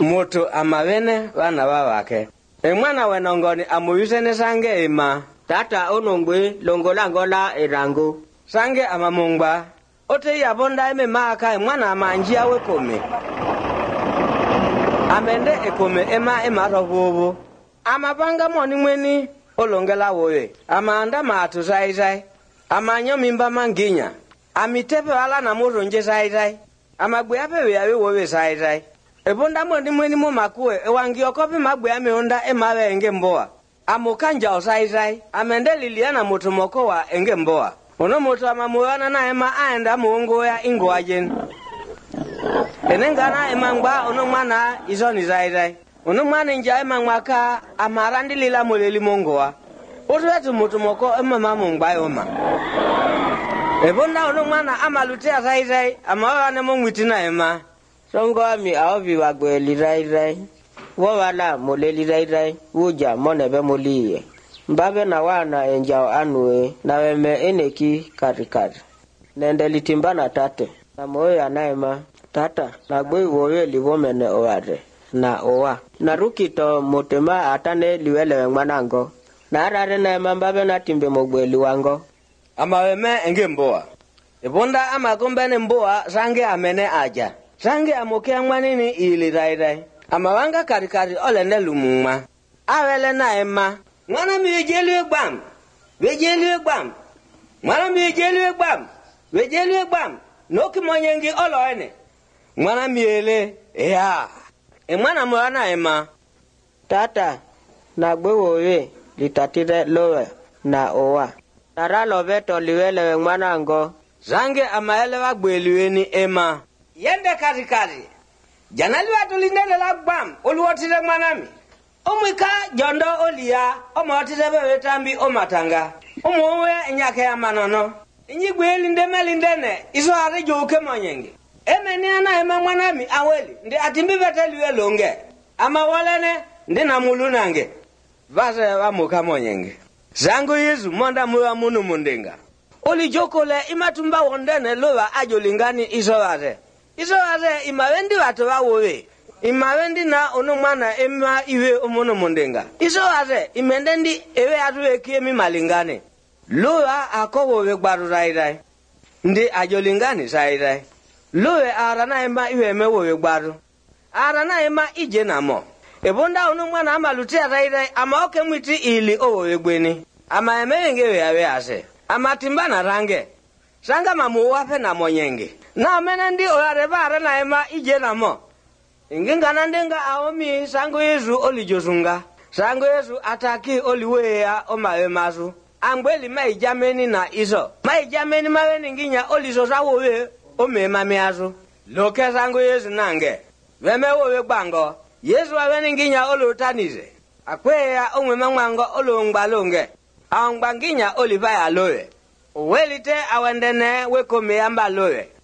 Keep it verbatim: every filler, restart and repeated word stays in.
Mutu amavene vana vavake. Emwana wenongoni amuyusene sange ima. Tata onongwe longola ngola erango. Sange amamungba. Ote yabonda eme maka emwana amanjia wekome. Amende ekome ema ema robobo. Amabanga moni mweni olongela wowe. Amanda matu zai zai. Amanyo mimba manginya. Amitepe wala na muronje zai zai. Amagwe ape wewe wowe zai zai. Ebonda moni mweni mo makue ewangi okopi magwe ame onda emawe enge mboa. Amukanja osai zai. Amende liliana mutu mokowa enge mboa. Ono mutu amamuwana na ema aenda muungo ya ingo ajen. Enengana emangba ono mwana izoni zai zai. Ono mwana nja emangwa ka amarandi lila muleli mongoa. Otu wetu mutu moko ema mamungba yoma. Ebonda ono mwana amalutea zai zai amawa ne mongwitina ema. Songo ami aovi wagwe lirai rai. Wawala mole lirai rai. Uja monebe moliye. Mbabe na wana enjao anue na weme eneki karikari. Nende litimbana tate. Na moyo anaema tata na gwe wowe liwomene oware. Na owa. Na rukito motema atane liwele mwanango. Na arare na ema mbabe na timbe mogwe liwango. Ama weme enge mboa. Ebonda ama kumbene mboa sange amene aja. Sange amokea mwanini ili rai rai. Ama wanga karikari ole ne lumuma. Awele na ema. Mwana mi ejeliwe gbam. Wejeliwe gbam. Mwana mi ejeliwe gbam. Wejeliwe gbam. Noki monyengi olo ene. Mwana mi ele. Ya. E mwana mwana ema. Tata. Na gwe wowe. Litatire lowe. Na owa. Nara lobe toliwele mwanango. Zange amaele wa gbeliwe ni ema. Yende karikari. Janali watu lindele la gbam. Oluwotile mwanami. Omwika jondo olia. Omotile bewe tambi omatanga. Omwe nyake ya manono. Inyigwe lindeme lindene. Iso hare joke monyengi. Eme ni ana ema mwanami aweli. Ndi atimbi veteliwe longe. Ama walene. Ndi na mulunange. Vase wa muka monyengi. Zangu Yesu monda mwa munu mundenga. Oli jokole imatumba wondene lowa ajo lingani iso wate. Iso wate imawendi watu wa wowe. Imawendi na ono mwana ema iwe omono mundenga. Iso wate imendendi ewe atuwe kiemi malingane. Lowa ako wowe gbaru rai rai. Ndi ajo lingani sai rai. Lowe arana ema iwe me wowe gbaru. Arana ema ije na mo. Ebonda ono mwana amalutia rai rai ama oke mwiti ili owowe gweni. Ama emewengewe yawe ase. Ama timbana range. Sanga mamu wafe na monyenge. Na menendi oyareba na ema ije na mo. Inginga nandenga aomi sango Yesu oli josunga. Sango Yesu ataki oli wea omawe masu. Ambweli mai jameni na iso. Mai jameni mawe ninginya oli sosa wowe ome mame asu. Loke sango Yesu nange. Weme wowe bango. Yesu wawe ninginya olo utanize. Akwea omwe mangwango olo ngbalonge. Aongbanginya olivaya lowe. Welite awendene wekome yamba lowe.